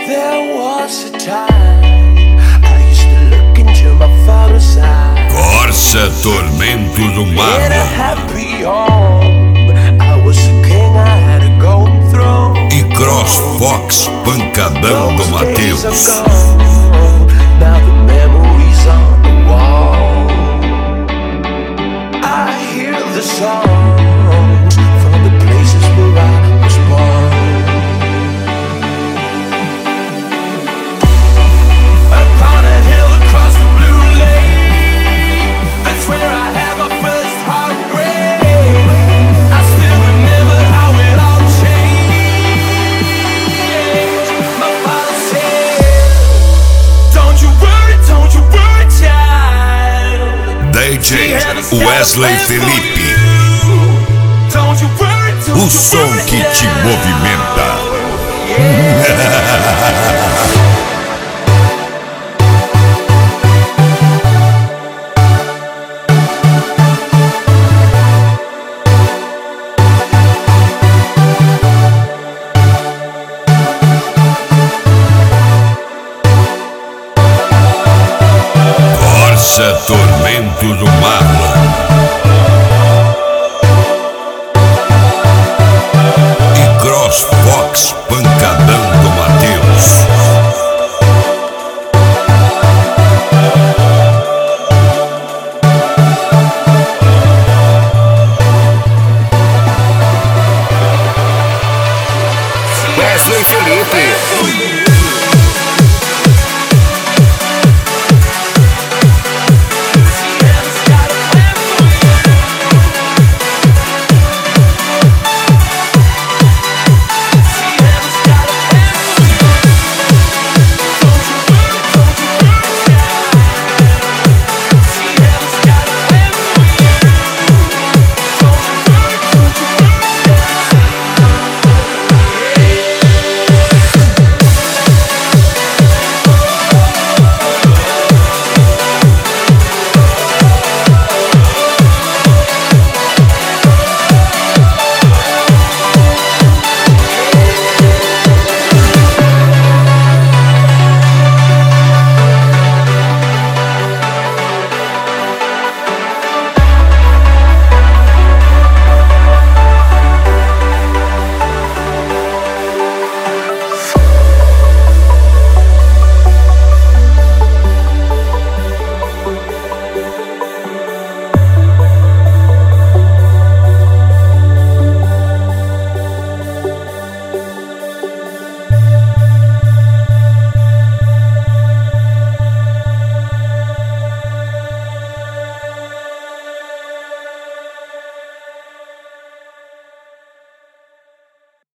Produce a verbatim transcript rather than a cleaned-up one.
There was a time I used to look into my father's eyes. Corsa Tormento do In a Mar happy home, I was a king, I had a golden throne. e Cross Fox Pancadão do Those days Matheus. are gone. Now the memories on the wall. I hear the songs from the places where I was born. Upon a hill across the blue lake, that's where I had my first heartbreak. I still remember how it all changed. My father said, don't you worry, don't you worry, child. D J Wesley Felipe, Don't you worry, don't o you som worry, que te child. movimenta. Corsa Tormento do Mar e Cross Fox Pancadão do Matheus. Wesley Felipe. For you.